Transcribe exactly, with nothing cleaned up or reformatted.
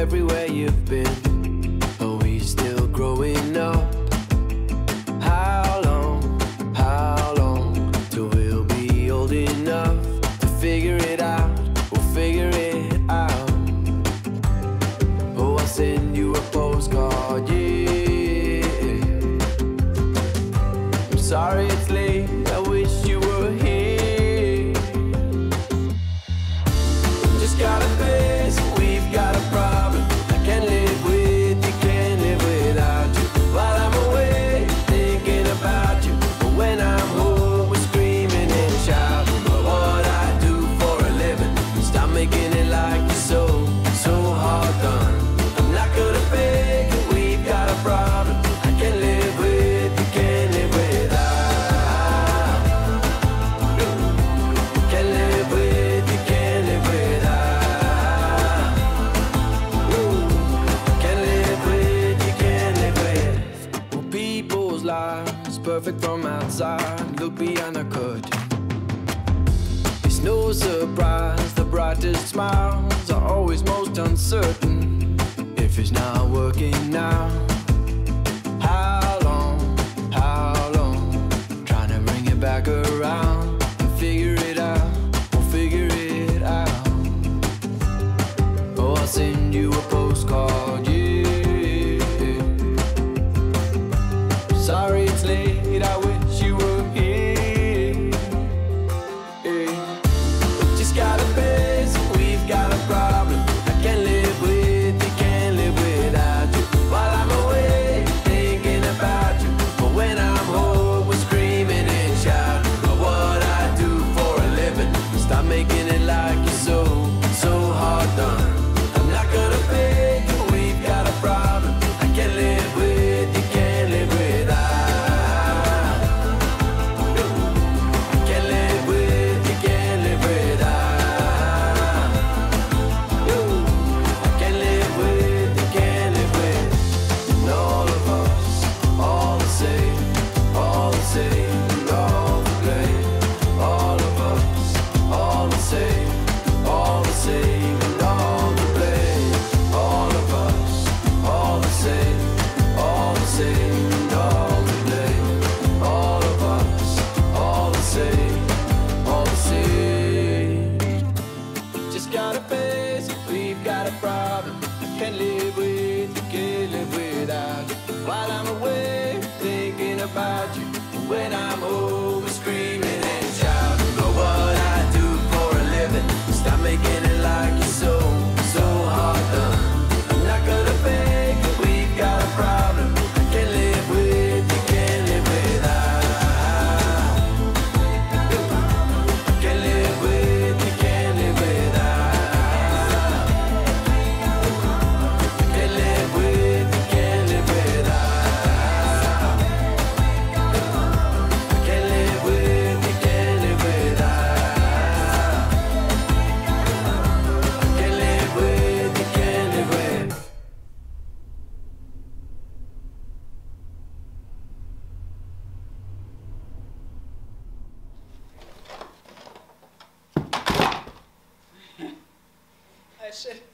everywhere you've been. Are we still growing up? How long, how long till we'll be old enough to figure it out? We'll figure it out. Oh, I'll send you a postcard, yeah. I'm sorry it's late, I wish you were here. Just got a face, we've got a problem. I can't live with you, can't live without you. While I'm away, thinking about you. But when I'm home, we're screaming and shouting about what I do for a living. Stop making it like you're so, so hard done. I'm not gonna fake it, we've got a problem. I can't live with you, can't live without. Can't live with you, can't live without. Can't live with you, can't live with. Well, people's lives perfect from outside, look behind the curtain. It's no surprise the brightest smiles are always most uncertain. If it's not working now, how long, how long? Trying to bring it back around and figure it out, we'll figure it out. Oh, I'll send you a postcard, yeah. Sorry it's late, I wish you were here. Yeah. Just got a face, we've got a problem. I can't live with you, can't live without you. While I'm away, thinking about you. But when I'm home, we're screaming and shouting about what I do for a living. Stop making it like you're so, so hard done. I'm not gonna fake it, we've got a problem. I can't live with you, can't live without. Can't live with you, can't live without. Can't live with you, can't live with. And all of us, all the same, all the same, and all the blame. All of us, all the same, all the same, and all the blame. All of us, all the same, all the same, and all the blame. All of us, all the same, all the same. Just got a face, we've got a problem. I can't live with you, can't live without you. While I'm away, thinking about you. When I'm home, screaming and shouting about what I do for a living. Stop making it like you're so, so hard done. I'm not gonna fake it, we've got a problem. I can't live with you, can't live without. Can't live with you, can't live without. Can't live with you, can't live without. Can't live with you, can't live without. Can't live with you, can't live with. I should.